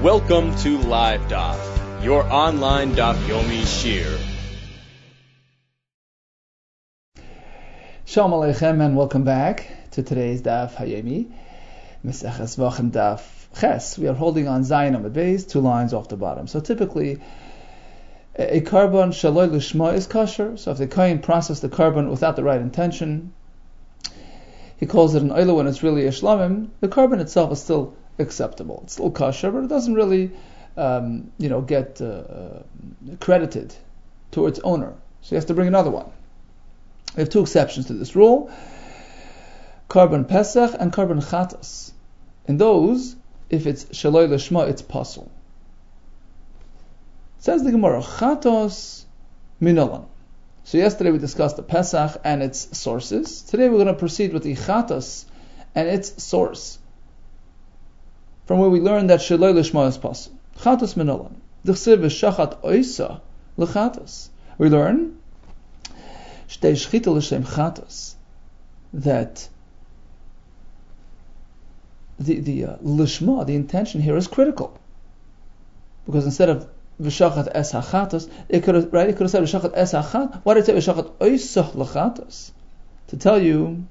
Welcome to Live Daf, your online Daf Yomi Shir. Shalom Aleichem and welcome back to today's Daf Hayomi, Meseches Vachem Daf Ches. We are holding on Zayin Amud Beis, 2 lines off the bottom. So typically, a carbon shaloi lishma is kosher. So if the kohen processed the carbon without the right intention, he calls it an oila when it's really a shlamim, the carbon itself is still acceptable. It's still kosher, but it doesn't really, get credited to its owner. So he has to bring another one. We have 2 exceptions to this rule: carbon pesach and carbon chatas. In those, if it's shaloi lishma, it's pasul. Says the Gemara, chatos minolan. So yesterday we discussed the pesach and its sources. Today we're going to proceed with the chatos and its source, from where we learn that shaloi lishma is pasul. Chatos minolan. D'chsev v'shachat oisa l'chatos. We learn shtei shchita l'shem chatos, that the lishma, the intention here, is critical, because instead of v'shachat es hachatos, it could have said v'shachat es hachat. Why did it say v'shachat oisah l'chatos? To tell you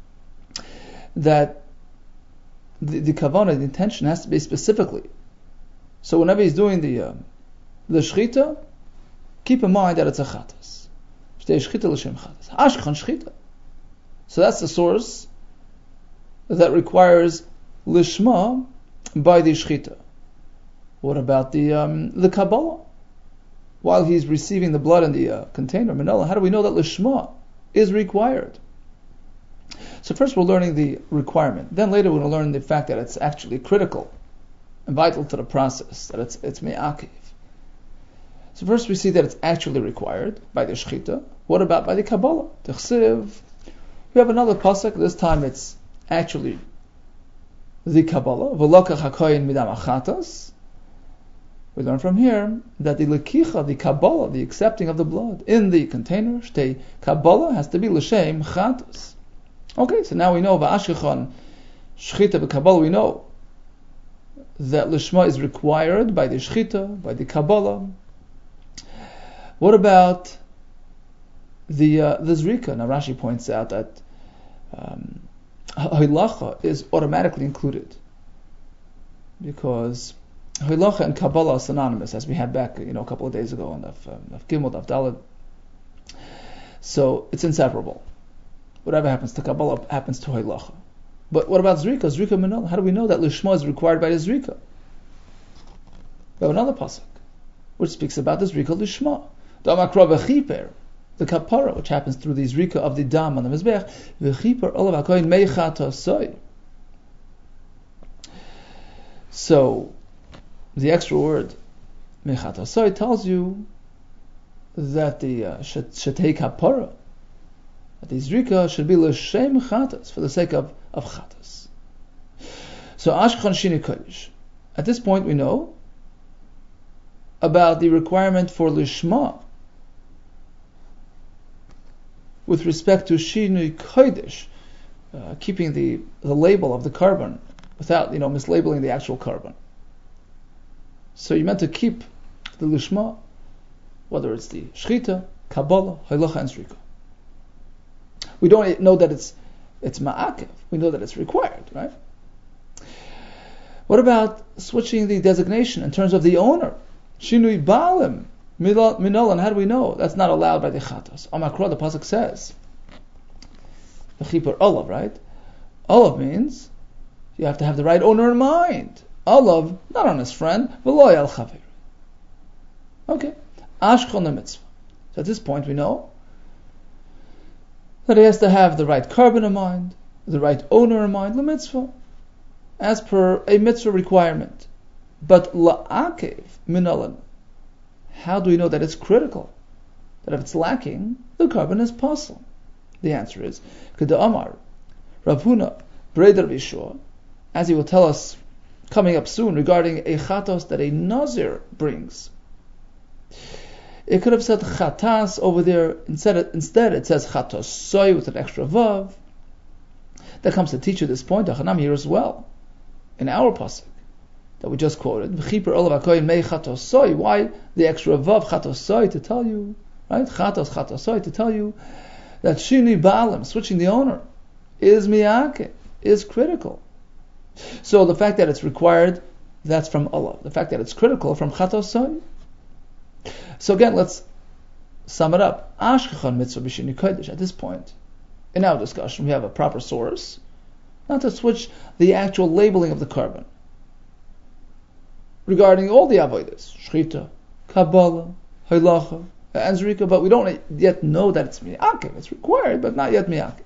that the kavanah, the intention, has to be specifically. So whenever he's doing the shchita, keep in mind that it's a chatos. Shtei shchita l'shem chatos. Ashkan shchita. So that's the source that requires lishma by the shchita. What about the Kabbalah? While he's receiving the blood in the container, Manila, how do we know that lishma is required? So first we're learning the requirement. Then later we're going to learn the fact that it's actually critical and vital to the process, that it's me'akiv. So first we see that it's actually required by the shchita. What about by the Kabbalah? T'chsiv. We have another pasuk. This time it's actually the Kabbalah. V'lokach hakoyin midam achatas. We learn from here that the lekicha, the Kabbalah, the accepting of the blood in the container, shtei Kabbalah, has to be l'shem chatas. Okay, so now we know v'ashkechon shchita b'Kabbalah. We know that lishma is required by the shchita, by the Kabbalah. What about the zrika? Now Rashi points out that hilacha is automatically included, because hilacha and Kabbalah are synonymous, as we had back a couple of days ago on Daf Gimel, Daf Daled. So it's inseparable. Whatever happens to Kabbalah happens to hilacha. But what about zrika? Zrika minol. How do we know that lishma is required by the zrika? We have another pasuk which speaks about the zrika lishma. Damakra v'chiper, the kapara, which happens through the zrika of the dam on the mizbech. V'chiper olav hakoyin meichatasoi. So the extra word meichatasoi tells you that the shetei kapara, that the zrika should be l'shem chatas, for the sake of chatas. So ashkan shini kodesh. At this point we know about the requirement for lishma with respect to shinui kodesh, keeping the label of the carbon without mislabeling the actual carbon. So you're meant to keep the lishma, whether it's the shchita, Kabbalah, hilacha, and zrika. We don't know that it's ma'akev. We know that it's required, right? What about switching the designation in terms of the owner? Shinui ba'alim minolan. How do we know that's not allowed by the chatas? Amakra, the pasuk says, the chipur olav, right? Olav means you have to have the right owner in mind. Olav, not on his friend, v'lo al chaver. Okay, ashkon the mitzvah. So at this point we know that he has to have the right carbon in mind, the right owner in mind, the mitzvah, as per a mitzvah requirement. But la'akev minolan, how do we know that it's critical? That if it's lacking, the carbon is pasul? The answer is K'da Amar Rav Huna Breder Vishua, as he will tell us coming up soon regarding a chatos that a nazir brings. It could have said chatas over there. Instead it says chatos soy with an extra vav. That comes to teach you this point, Achanam, here as well, in our pasuk. that we just quoted. V'chiper olav hakoyin mei chatosoi. Why the extra vav chatosoi to tell you, right? Chatosoi to tell you that shini ba'alim, switching the owner, is miyake, is critical. So the fact that it's required, that's from olav. The fact that it's critical from chatosoi. So again, let's sum it up. Ashkechan mitzvah b'shini kodesh. At this point in our discussion, we have a proper source, not to switch the actual labeling of the carbon. Regarding all the avodas, shchita, kabbalah, halacha, and zrika, but we don't yet know that it's miyakev. It's required, but not yet miyakev.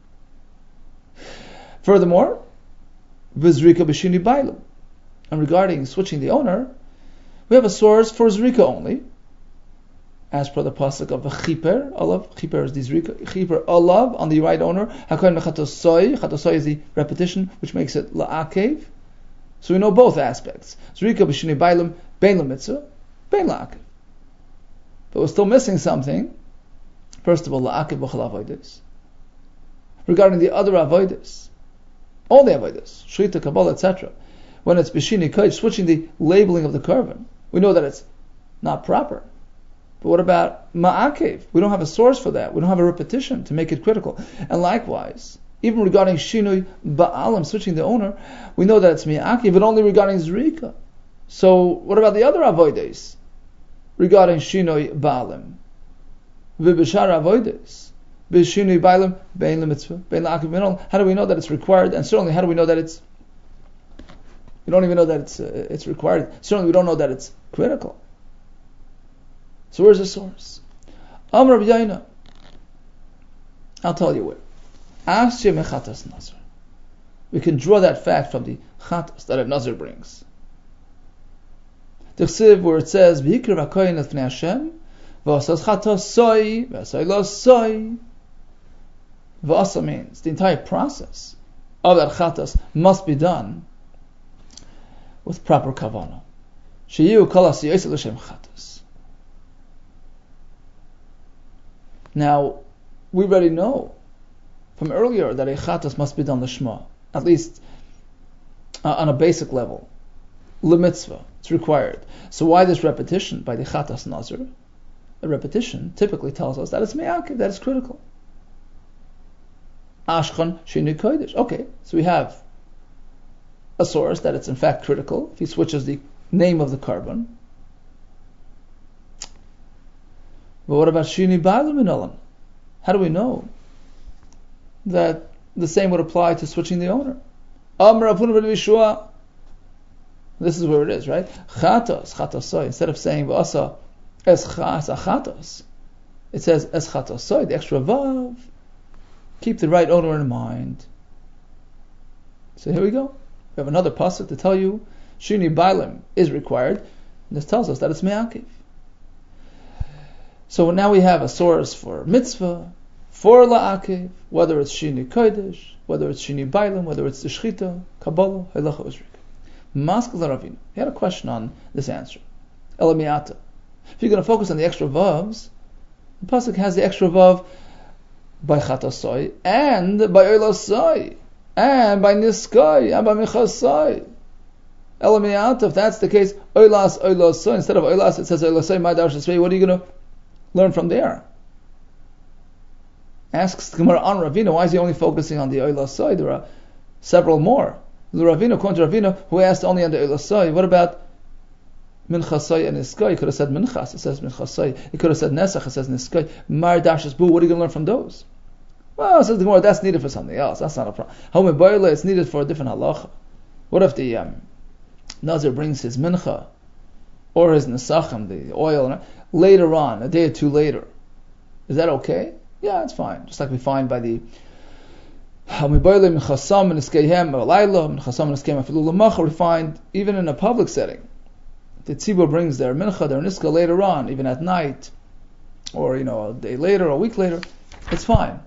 Furthermore, v'zrika b'shini bailam. And regarding switching the owner, we have a source for zrika only, as per the pasuk of chiper olav. Chiper is the zrika. Chiper olav on the right owner. Hakoyin mechatosoi. Chatosoi is the repetition, which makes it la'akev. So we know both aspects. Zrika b'shini bailam, bein l'mitzvah, bein la'akev. But we're still missing something. First of all, la'akev b'chol avodas. Regarding the other avodas, all the avodas, shrita, kabbalah, etc., when it's b'shini kodesh, switching the labeling of the carbon, we know that it's not proper. But what about ma'akev? We don't have a source for that. We don't have a repetition to make it critical. And likewise, even regarding shinui ba'alim, switching the owner, we know that it's ma'akev, but only regarding zrika. So what about the other avodas regarding shinui ba'alim? V'b'shar avodas, b'shinui ba'alim, bein l'mitzvah, bein la'akev. How do we know that it's required? And certainly, how do we know that it's? We don't even know that it's required. Certainly, we don't know that it's critical. So where's the source? Amar Rabbi Yaina. I'll tell you where. Asya mechatas nazar. We can draw that fact from the chatas that a nazar brings. The chsiv where it says v'hikra v'koyin l'fnei Hashem v'asas chatas soi v'asai lo soi. V'asa means the entire process of that chatas must be done with proper kavanah. Sheyu kol asiyos l'shem chatas. Now, we already know from earlier that a chatas must be done l'shma, at least on a basic level. L'mitzvah, it's required. So why this repetition by the chatas nazar? A repetition typically tells us that it's me'akev, that it's critical. Ashkan shini kodesh. Okay, so we have a source that it's in fact critical. If he switches the name of the carbon. But what about shini ba'alim inolam? How do we know that the same would apply to switching the owner? This is where it is, right? Chatasoi. Instead of saying v'asa es chatas, it says es chatasoi, the extra vav. Keep the right owner in mind. So here we go. We have another pasuk to tell you shini ba'alim is required. And this tells us that it's me'akev. So now we have a source for mitzvah, for la'akev, whether it's shini kodesh, whether it's shini bailam, whether it's the shchita, kabbalah, halacha, uzrika. Maskal Ravina. He had a question on this answer. Elamiata. If you're going to focus on the extra vavs, the pasuk has the extra vav by chatasoi and by oilasoi and by niskoi and by michasoi. Elamiata. If that's the case, oilasoi instead of oilas, it says oilasoi ma'dar shesvei. What are you going to learn from there? Asks the Gemara on Ravina, why is he only focusing on the Oilasoi? There are several more. The Ravina, according to Ravina, who asked only on the Oilasoi, what about Minchasoi and Niskoi? He could have said Minchas, it says Minchasoi. He could have said Nesach, it says Niskoi. Mar Dashes Bu, what are you going to learn from those? Well, says the Gemara, that's needed for something else. That's not a problem. Homebayla, it's needed for a different halacha. What if the Nazir brings his Mincha or his Nesachim, the oil, later on, a day or two later? Is that okay? Yeah, it's fine. Just like we find by the we find even in a public setting, the tzibur brings their mincha, their niska later on, even at night, or a day later, or a week later. It's fine.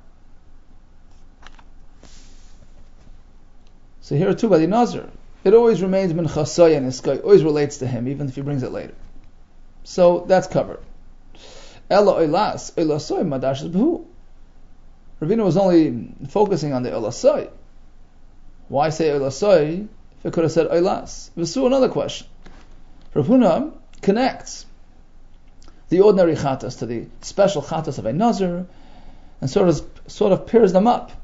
So here too by the nazir, it always remains mincha soya niska. It always relates to him, even if he brings it later. So that's covered. Ella oilas, oilasoi madash b'hu. Ravina was only focusing on the oilasoi. Why say oilasoi If it could have said Oilas. V'su, another question. Rav Huna connects the ordinary chatas to the special chatas of a nazir, and sort of pairs them up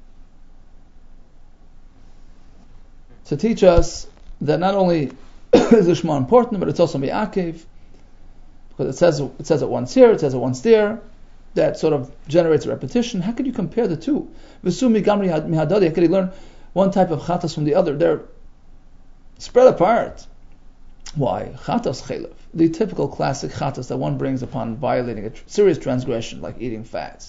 to teach us that not only is the Shema important, but it's also mi'akev, because it says it once here, it says it once there. That sort of generates a repetition. How could you compare the two? V'su migamri mihadadi. How could you learn one type of chatas from the other? They're spread apart. Why? Chatas chelev, the typical classic chatas that one brings upon violating a serious transgression, like eating fats,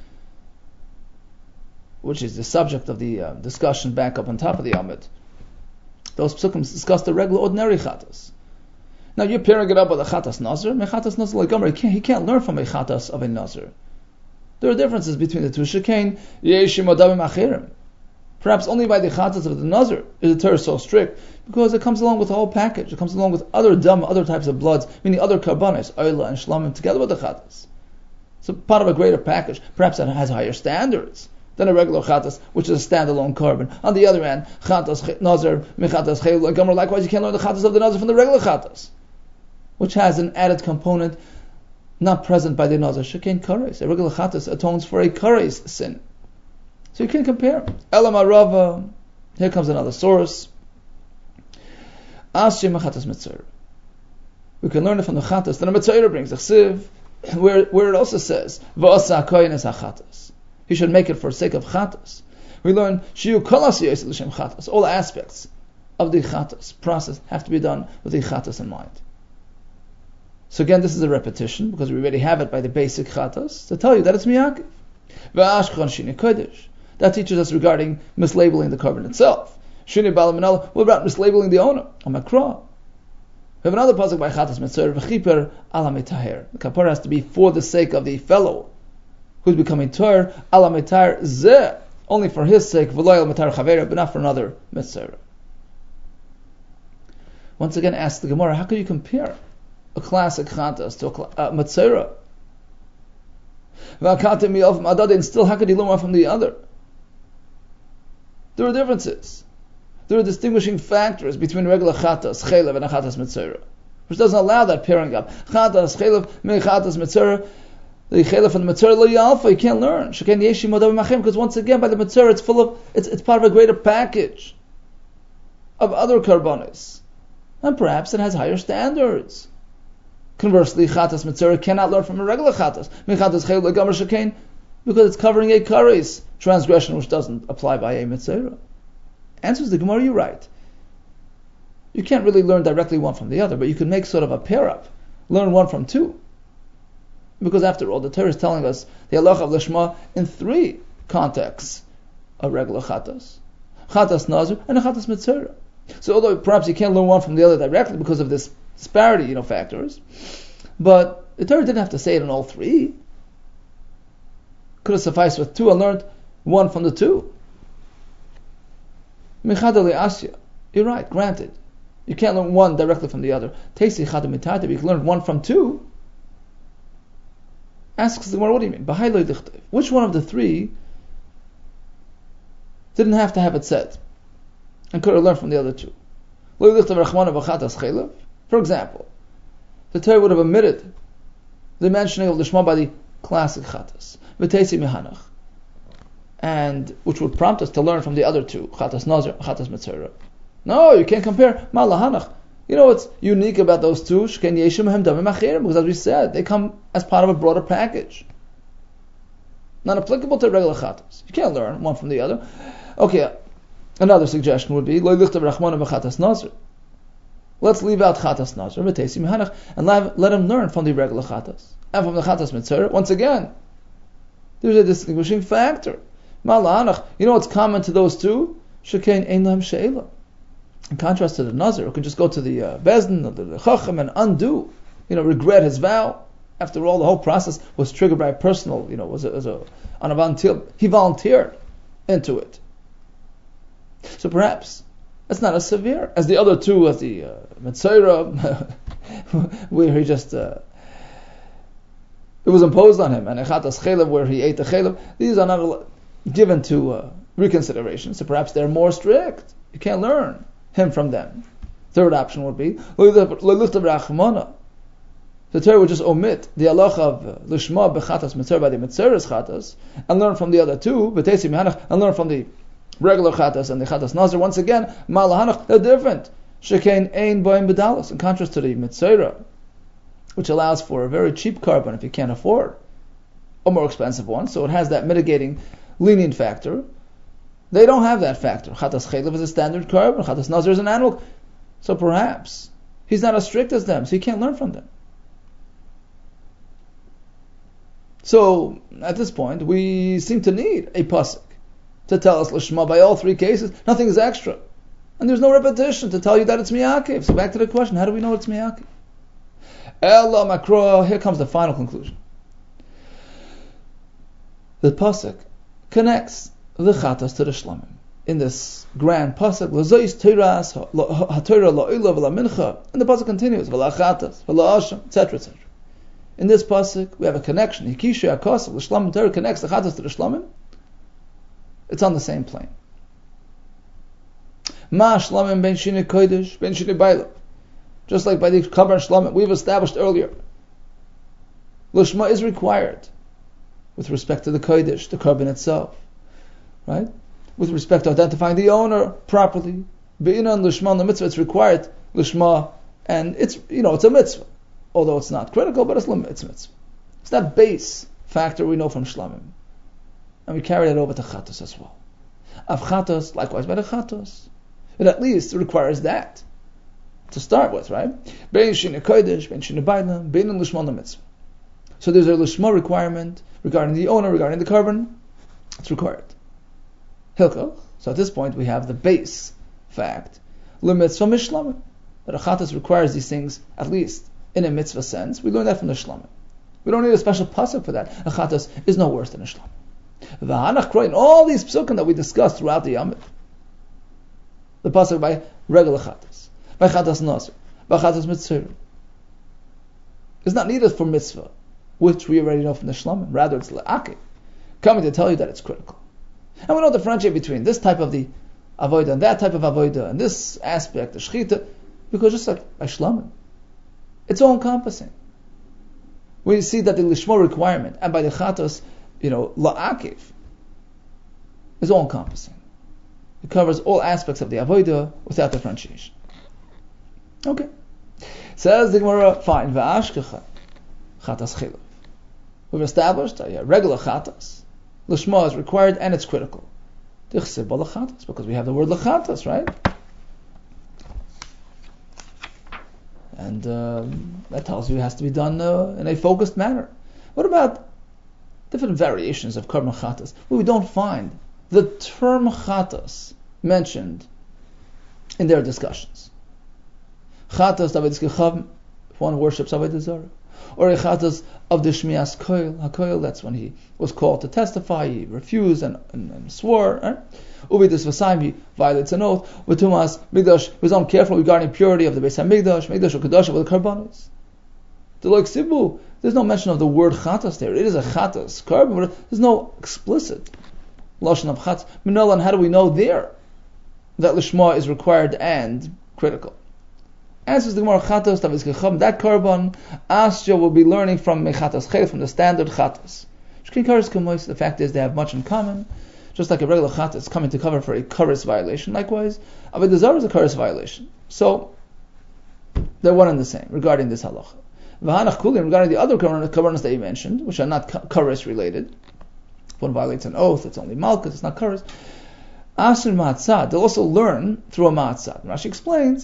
which is the subject of the discussion back up on top of the Amid. Those psukim discuss the regular, ordinary chatas. Now you're pairing it up with a chatas nazir. Mechatas nazir like Gomer, he can't learn from a chatas of a nazir. There are differences between the two. Shekain yeshim odavim achirim. Perhaps only by the chatas of the nazir is the Torah so strict, because it comes along with the whole package. It comes along with other dam, other types of bloods, meaning other karbanis, oila and shlamim, together with the chatas. So part of a greater package. Perhaps it has higher standards than a regular chatas, which is a standalone carbon. On the other hand, chatas nazir, mechatas chayil and Gomer. Likewise, you can't learn the chatas of the nazir from the regular chatas, which has an added component not present by the nazir. Shekain kares. A regular chatas atones for a kares sin. So you can compare. Elam Arava. Here comes another source. Asya mechatas mitzvah. We can learn it from the chatas that a mitzvah brings. The chsiv, where it also says v'asa koyin es hachatas. He should make it for the sake of chatas. We learn shiyu kol asiyos l'shem chatas. All aspects of the chatas process have to be done with the chatas in mind. So again, this is a repetition because we already have it by the basic chatas to tell you that it's miyakiv. V'ashkon shini kodesh. That teaches us regarding mislabeling the carbon itself. Shini bala minala. What about mislabeling the owner? Amakra. We have another pasuk by chatas mitzvah. V'chiper ala mitaher. The kapara has to be for the sake of the fellow who's becoming tor. Ala mitaher zeh. Only for his sake. V'loyal mitar chavera, but not for another mitzvah. Once again, ask the Gemara, how could you compare a classic chatas to a mitzvah? And still, how could he learn one from the other? There are differences. There are distinguishing factors between regular chatas, chelev, and a chatas mitzvah, which doesn't allow that pairing up. Chatas, chelev, chatas mitzvah, the chelev and the mitzvah, lo yalfa, you can't learn. Shekain yeshim odavim achim, because once again, by the mitzvah, it's part of a greater package of other karbonis, and perhaps it has higher standards. Conversely, chatas mitzvah cannot learn from a regular chatas. Mechatas chelev legamer shekain, because it's covering a kares transgression which doesn't apply by a mitzvah. Answers the Gemara, you're right. You can't really learn directly one from the other, but you can make sort of a pair up. Learn one from two. Because after all, the Torah is telling us the halacha of Lishma in three contexts: a regular chatas, chatas nazir, and a chatas mitzvah. So although perhaps you can't learn one from the other directly because of this disparity, factors, but the Torah didn't have to say it in all three. Could have sufficed with two and learned one from the two. Michadali asya. You're right, granted. You can't learn one directly from the other. Teisi chadam mitayta, you can learn one from two. Asks the Gemara, what do you mean? Which one of the three didn't have to have it said and could have learned from the other two? For example, the Torah would have omitted the mentioning of the Shema by the classic chatas, v'teisi mehanach, and which would prompt us to learn from the other two, chatas nazir, chatas mitzvah. No, you can't compare malahanach. You know what's unique about those two? Shken yeshim hem damim achirim, because as we said, they come as part of a broader package, not applicable to regular chatas. You can't learn one from the other. Okay, another suggestion would be lo lichtav rachmana v'chatas nazir. Let's leave out chatas nazir v'teisi mehanach and let him learn from the regular chatas and from the chatas mitzvah. Once again, there's a distinguishing factor. Malahanach, you know what's common to those two? Shekain ein lahem she'ela. In contrast to the nazir, who can just go to the bezdin or the chacham and undo, regret his vow. After all, the whole process was triggered by a personal, he volunteered into it. So perhaps it's not as severe as the other two, as the mitzvah, where he just it was imposed on him, and echatas chelev, where he ate the chelev. These are not given to reconsideration. So perhaps they're more strict. You can't learn him from them. Third option would be the Torah would just omit the halacha of lishma bechatas mitzvah by the mitzeres chatas and learn from the other two, b'teisi mihanach, and learn from the regular chatas and the chatas nazir. Once again, malahanach, they're different. Shekain ein boim bedalos, in contrast to the mitzvah, which allows for a very cheap carbon if you can't afford a more expensive one, so it has that mitigating, lenient factor. They don't have that factor. Chatas chelev is a standard carbon, chatas nazir is an animal, so perhaps he's not as strict as them, so you can't learn from them. So, at this point, we seem to need a pasuk to tell us Lishma by all three cases. Nothing is extra. And there's no repetition to tell you that it's Miyakev. So back to the question, how do we know it's Miyakev? Ella Makro, here comes the final conclusion. The pasuk connects the chatas to the shlamim. In this grand pasuk, L'zois Teiras, HaTorah La'ila V'la Mincha, and the pasuk continues, V'la Chatas, V'la Asham, etc., etc. In this pasuk, we have a connection. Hikisha Akasa, the Shlamim Torah connects the Chatas to the Shlamim. It's on the same plane. Ma Shlamim ben Shini Kodesh, ben Shini Baila. Just like by the Kabar Shlamim, we've established earlier. Lishma is required with respect to the Kodesh, the carbon itself. Right? With respect to identifying the owner properly. Be'ina and Lishma, the mitzvah, it's required. Lishma, and it's a mitzvah. Although it's not critical, but it's mitzvah. It's that base factor we know from Shlamim. And we carry that over to Chatos as well. Av Chatos, likewise by the Chatos. It at least requires that to start with, right? Bein Shina Kodesh, Bein Shina Baila, Bein and Lishma the mitzvah. So there's a Lishma requirement regarding the owner, regarding the carbon. It's required. Hilko. So at this point we have the base fact. L'mitzvah mishlamim. That a Chatos requires these things at least in a mitzvah sense. We learn that from the Shlamim. We don't need a special pasuk for that. A chatas is no worse than a Shlamim. V'hanach kroin, all these psukim that we discussed throughout the Yamid. The pasuk by regular chatas, by chatas nazir, by chatas mitzvah, is not needed for mitzvah, which we already know from the Shlamim. Rather, it's le'akeh, coming to tell you that it's critical. And we don't differentiate between this type of the avodah and that type of avodah, and this aspect, the shechita, because just like by Shlamim, it's all encompassing. We see that the lishma requirement and by the chatos, la'akiv, is all encompassing. It covers all aspects of the avodah without differentiation. Okay. Says the Gemara, fine. Va'ashkecha chatas chilav. We've established a regular chatas. Lishma is required and it's critical. Tichsib b'lachatas, because we have the word lachatas, right? And that tells you it has to be done in a focused manner. What about different variations of karma chatas? Well, we don't find the term chatas mentioned in their discussions. Chatas d'Avodas Gechav, if one worships Avodah Zarah, or a chatas of the Shmias Koil. HaKoil, that's when he was called to testify, he refused and swore. Uvidus Vasayim, he violates an oath. With Tumas Migdash, he was uncareful regarding purity of the Beis HaMikdash, Migdash or Kedash with the Karbanos. There's no mention of the word chatas there. It is a chatas carbon, but there's no explicit lashon of chatas. Minolan, how do we know there that lishma is required and critical? Answers the Gemara, chatas Avodas Gechav, that carbon, Asya will be learning from mechatas chel, from the standard chatas. The fact is they have much in common. Just like a regular chatas is coming to cover for a kares violation, likewise, Avodah Zarah is a kares violation. So, they're one and the same regarding this halacha. V'hanach kulim, regarding the other kavarnas that you mentioned, which are not kares related. If one violates an oath, it's only malchus, it's not kares. Asr ma'atzad, they'll also learn through a ma'atzad. Rashi explains,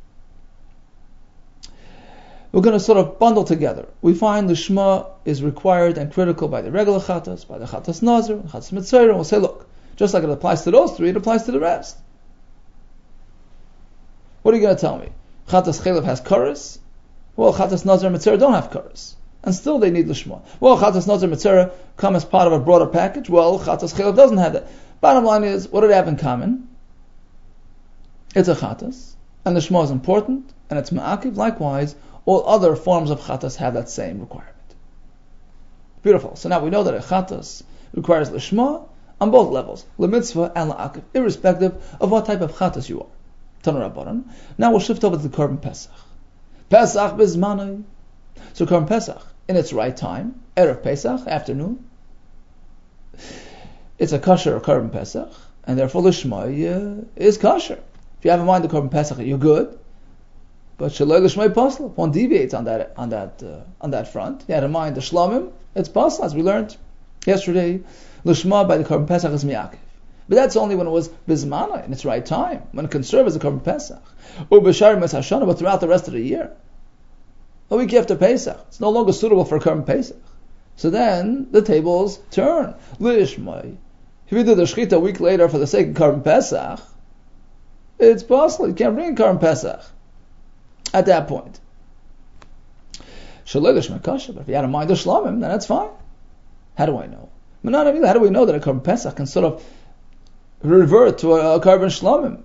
we're going to sort of bundle together. We find the Shema is required and critical by the regular chatas, by the chatas nazir, chatas mitzvah, and we'll say, look, just like it applies to those three, it applies to the rest. What are you going to tell me? Chatas chelev has kares? Well, chatas nazir and mitzvah don't have kares. And still they need lishma. Well, chatas nazir and mitzvah come as part of a broader package. Well, chatas chelev doesn't have that. Bottom line is, what do they have in common? It's a chatas, and the shema is important, and it's ma'akiv. Likewise, all other forms of chatas have that same requirement. Beautiful. So now we know that a chatas requires lishma on both levels, lemitzvah and la'akiv, irrespective of what type of chatas you are. Now we'll shift over to the Korban Pesach. Pesach bizmanai. So Korban Pesach, in its right time, Erev Pesach, afternoon, it's a kosher Korban Pesach, and therefore Lishmai is kosher. If you have in mind the Korban Pesach, you're good. But Shaloi Lishmai Pasla, if one deviates on that front, you had in mind the Shlomim, it's Pasla, as we learned yesterday. Lishma by the Korban Pesach is Miyakiv. But that's only when it was Bizmana, in its right time, when it can serve as a Korban Pesach. Or B'shar Mes Hashana, but throughout the rest of the year. A week after Pesach, it's no longer suitable for Korban Pesach. So then, the tables turn. Lishmai. If you do the Shechita a week later for the sake of Korban Pesach, it's possible. You can't bring Korban Pesach at that point. Shaloi Lishmai Kasha, but if you had in mind the Shlomim, then that's fine. How do I know? How do we know that a Korban Pesach can sort of revert to a Korban Shlomim?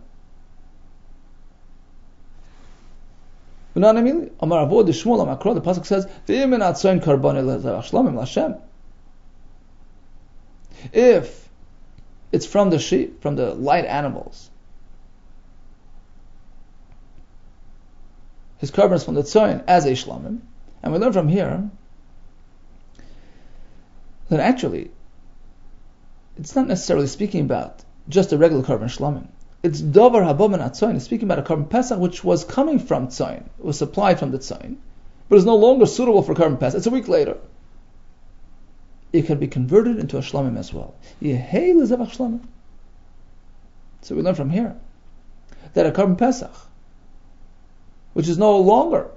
The pasuk says, if it's from the sheep, from the light animals, his korban is from the tzoyin as a shlomim, and we learn from here that actually it's not necessarily speaking about just a regular korban shlomim. It's davar haba min atzoyin. It's speaking about a korban pesach which was coming from tzoyin. It was supplied from the tzoyin, but is no longer suitable for korban pesach. It's a week later. It can be converted into a shlomim as well. Yehei lezevach shlomim. So we learn from here that a korban pesach, which is no longer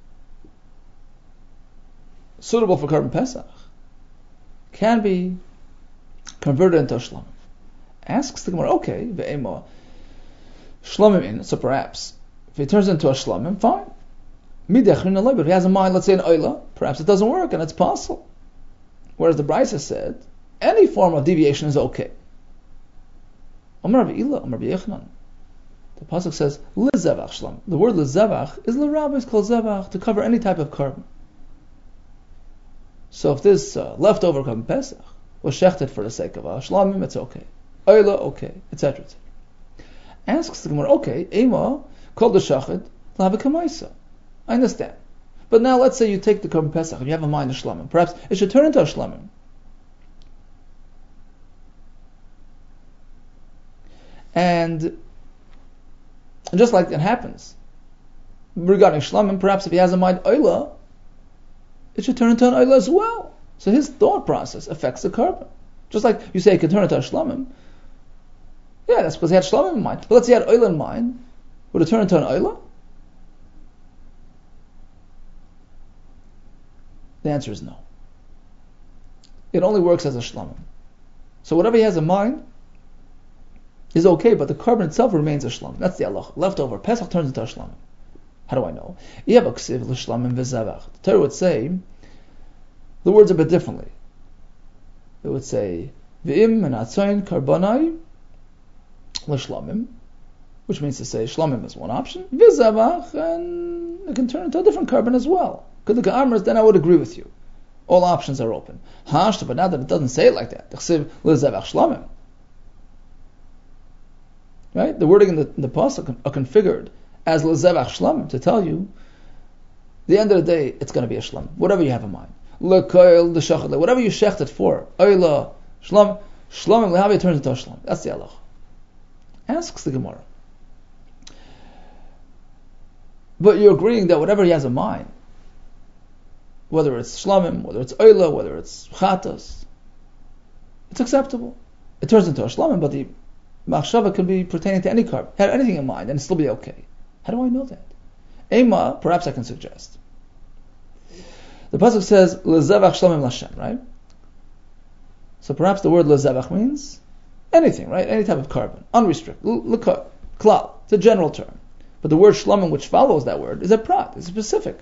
suitable for korban pesach, can be converted into a shlomim. Asks the Gemara, okay, ve'ema shlomim in, so perhaps if it turns into a shlomim, fine. Midechrin alay, but if he has in mind, let's say an oila, perhaps it doesn't work and it's possible. Whereas the Brisa said, any form of deviation is okay. Amar B'ila, Amar B'yechnan. The pasuk says, lezevach shlom. The word lezevach is l'rabbis called zevach, to cover any type of korban. So if this leftover korban pesach was shechted for the sake of a shlomim, it's okay. Oila, okay, etc. Asks the Gemara, okay, ema called the shachid l'hava kamaisa. I understand. But now let's say you take the korban pesach and you have in mind a shlomim. Perhaps it should turn into a shlomim. And just like it happens regarding shlomim, perhaps if he has in mind oila, it should turn into an oila as well. So his thought process affects the korban. Just like you say it could turn into a shlomim. Yeah, that's because he had shlomim in mind. But let's say he had oila in mind. Would it turn into an oila? The answer is no. It only works as a shlomim. So whatever he has in mind is okay, but the korban itself remains a shlomim. That's the halach. Leftover. Pesach turns into a shlomim. How do I know? The Torah would say the words a bit differently. It would say V'im menatzoin karbanai l'shlomim, which means to say shlomim is one option, v'zavach, and it can turn into a different korban as well. Because the Ka'amers, then I would agree with you. All options are open. Hashta, but now that it doesn't say it like that, t'chsiv l'zavach shlomim. Right? The wording in the pasuk are configured as l'zevach shlomim to tell you, the end of the day, it's going to be a shlom. Whatever you have in mind. L'koil, the shachad, whatever you shecht it for. Oila, shlom, shlomim, l'havi turns into a shlom. That's the halach. Asks the Gemara. But you're agreeing that whatever he has in mind, whether it's shlomim, whether it's oila, whether it's chatas, it's acceptable. It turns into a shlomim, but the machshava can be pertaining to any korban. Have anything in mind, and it'll still be okay. How do I know that? Ema, perhaps I can suggest. The pasuk says lezevach shlomim lashem, right? So perhaps the word lezevach means anything, right? Any type of korban, unrestricted, klal. It's a general term. But the word shlomim, which follows that word, is a prat. It's a specific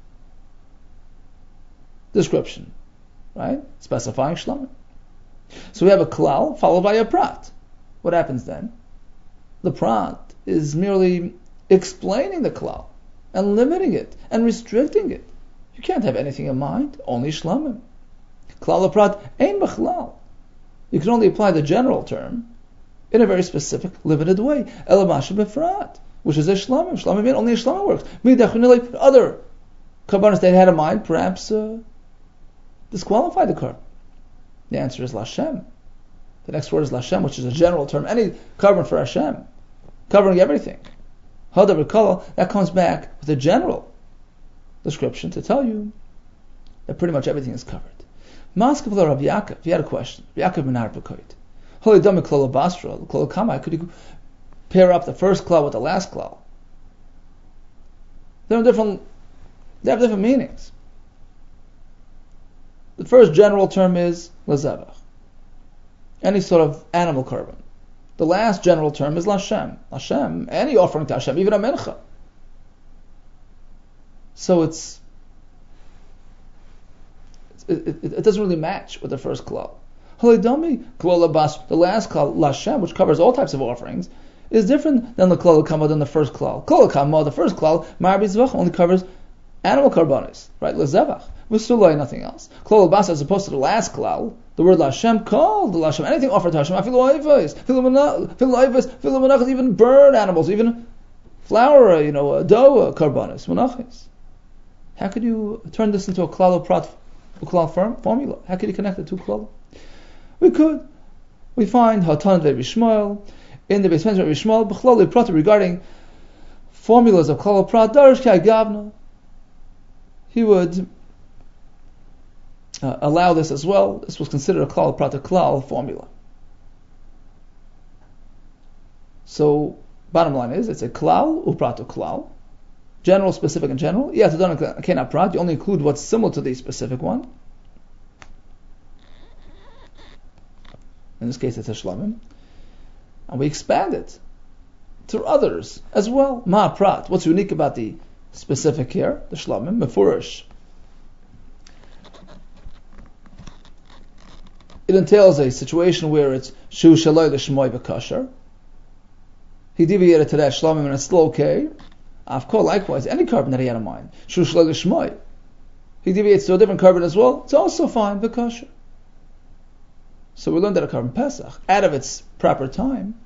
description, right? Specifying shlomim. So we have a klal followed by a prat. What happens then? The prat is merely explaining the klal and limiting it and restricting it. You can't have anything in mind, only shlomim. Klal prat ein b'chlal. You can only apply the general term in a very specific, limited way. Elamash b'frat. which is a shlamim. Shlamim mean only a shlamim works. Other karbanos they had in mind, perhaps disqualify the korban. The answer is Lashem. The next word is Lashem, which is a general term. Any korban for Hashem, covering everything. Hadav v'kol, that comes back with a general description to tell you that pretty much everything is covered. Maskav Rav Yaakov, if you had a question, Yaakov ben Arbakoit. Holy Dami Klal Basra, Klal Kamai, could you pair up the first klal with the last klal? They have different meanings. The first general term is Lazevach, any sort of animal korban. The last general term is Lashem. Lashem, any offering to Hashem, even a mincha. So it doesn't really match with the first klal. Halidami klal bas, the last klal Lashem, which covers all types of offerings, is different than the klal kama than the first klal. Klal kama, the first klal, marbi zvach, only covers animal karbanis, right? Lazevach, v'sulay, nothing else. Klal bas, as opposed to the last klal, the word Lashem, called the Lashem, anything offered to Hashem, filu even burn animals, even flour, dough, karbanis, menachis. How could you turn this into a klal formula? How could you connect the two klal? We could. We find Hatan Rabbi Shmuel in the basement of Rabbi Shmuel b'chlali prata regarding formulas of klal prat darish kai gavna. He would allow this as well. This was considered a klal prat, a klal formula. So, bottom line is, it's a klal uprat klal, general, specific, and general. You only include what's similar to the specific one. In this case, it's a shlamim. And we expand it to others as well. Ma prat. What's unique about the specific here? The shlamim, mefurish. It entails a situation where it's shu shaloi l'shmoi b'kasher. He deviated to that shlamim and it's still okay. Afkol, likewise, any korban that he had in mind. Shu shaloi l'shmoi. He deviates to a different korban as well. It's also fine, b'kasher. So we learned that a korban Pesach, out of its proper time,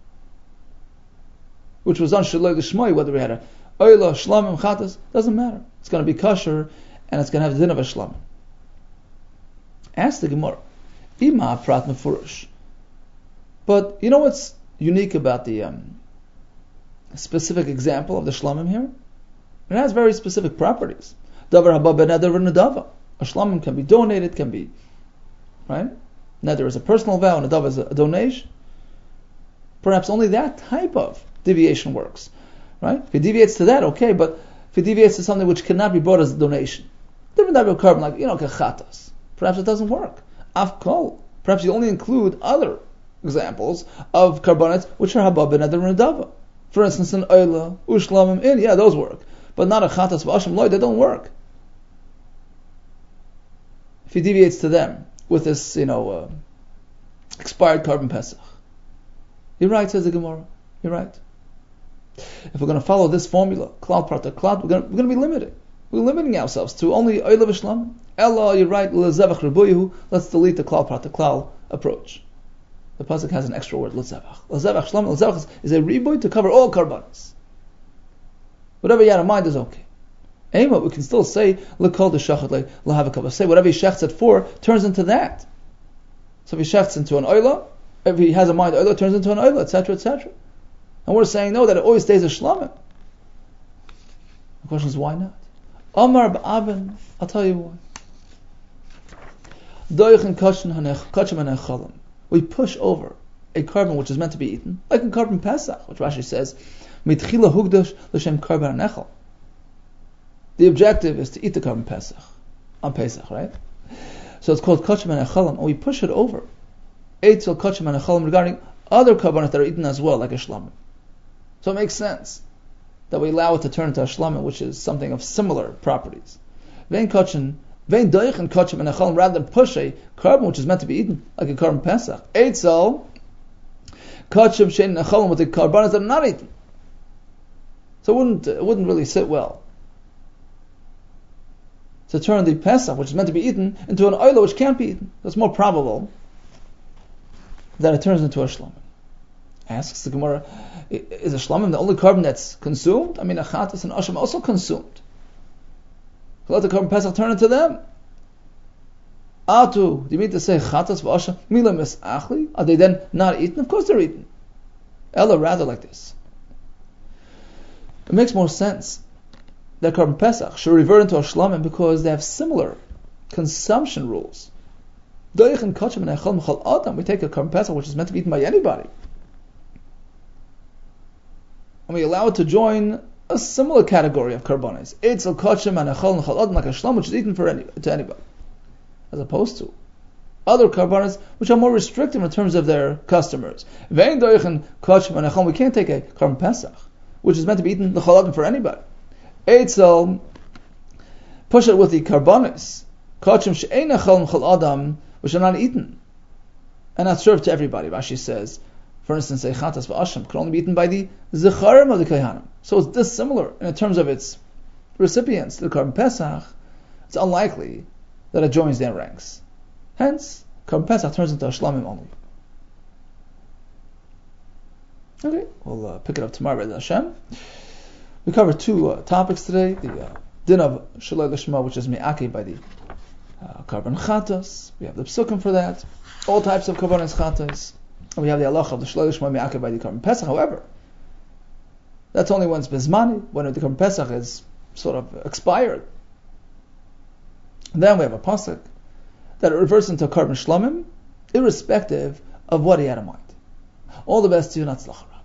which was on Shaloi L'Shmoi, whether we had a Oila, Shlamim, Chatas, doesn't matter. It's going to be kosher, and it's going to have the din of a Shlamim. Ask the Gemara, Ima Prat Mefurish. But you know what's unique about the specific example of the Shlamim here? It has very specific properties. Davar haba beneder v'nedava. A Shlamim can be donated, can be, right? Neder is a personal vow, and a dava is a donation. Perhaps only that type of deviation works, right? If he deviates to that, okay, but if he deviates to something which cannot be brought as a donation, different type of korban, like, kechatas, perhaps it doesn't work. Afkol, perhaps you only include other examples of karbanet which are haba beneder v'nedava. For instance, an oila, ushlamim in, yeah, those work. But not a chatas v'asham loy, they don't work. If he deviates to them with this, expired korban Pesach. You're right, says the Gemara. You're right. If we're going to follow this formula, klal prat klal, we're going to be limited. We're limiting ourselves to only oila v'shlam. Ella, you're right, l'zevach rebuyu. Let's delete the klal prat klal approach. The pasuk has an extra word, l'zevach. L'zevach shlam, l'zevach is a rebuy to cover all karbanos. Whatever you had in mind is okay. Anyway, we can still say l'kol d'shachat l'havakava. Say whatever he shechts it for turns into that. So if he shechts into an oila, if he has a mind oila, it turns into an oila, etc., etc. And we're saying no, that it always stays a shlamim. The question is, why not? Amar ba'aben, I'll tell you why. We push over a korban which is meant to be eaten, like in korban Pesach, which Rashi says, mitchila hugdash l'shem korban nechal. The objective is to eat the korban Pesach on Pesach, right? So it's called kachim and echalim, and we push it over. Eitzel kachim and echalim regarding other korbanos that are eaten as well, like a shlamim. So it makes sense that we allow it to turn into a shlamim, which is something of similar properties. Vein doich and kachim and echalim, rather than push a korban which is meant to be eaten, like a korban Pesach. Eitzel kachim shein and echalim with the korbanos that are not eaten. So it wouldn't really sit well to turn the Pesach, which is meant to be eaten, into an oila which can't be eaten. It's more probable that it turns into a shlamim. Asks the Gemara, is a shlamim the only carbon that's consumed? I mean, a chatas and asham also consumed. Let the carbon pesach turn into them. Atu, do you mean to say chatas v'asham mila misachli? Are they then not eaten? Of course they're eaten. Ella, rather like this. It makes more sense that carbon pesach should revert into a shlamim because they have similar consumption rules. We take a carbon pesach which is meant to be eaten by anybody, and we allow it to join a similar category of karbonis. Eitzel kachem and echol nechal adam, like a shlam which is eaten to anybody, as opposed to other karbonis which are more restrictive in terms of their customers. We can't take a carbon pesach which is meant to be eaten nechal adam for anybody. Eitzel, push it with the karbonis kachem she'ein echol nechal adam, which are not eaten and not served to everybody. Rashi says, for instance, a chatas v'asham can only be eaten by the zecharim of the kohanim. So it's dissimilar in terms of its recipients to the carbon pesach. It's unlikely that it joins their ranks. Hence, carbon pesach turns into a shlamim only. Okay, we'll pick it up tomorrow, B'ezras Hashem. We covered two topics today: the din of shalei lishma, which is me'akei by the carbon chatas. We have the psukim for that. All types of carbon chatas. And we have the halacha of the shalei lishma me'akei by the carbon pesach. However, that's only when it's bezmani, when the carbon pesach is sort of expired. Then we have a pasuk that it reverts into carbon shlamim, irrespective of what he had in mind. All the best to you, Natzlach.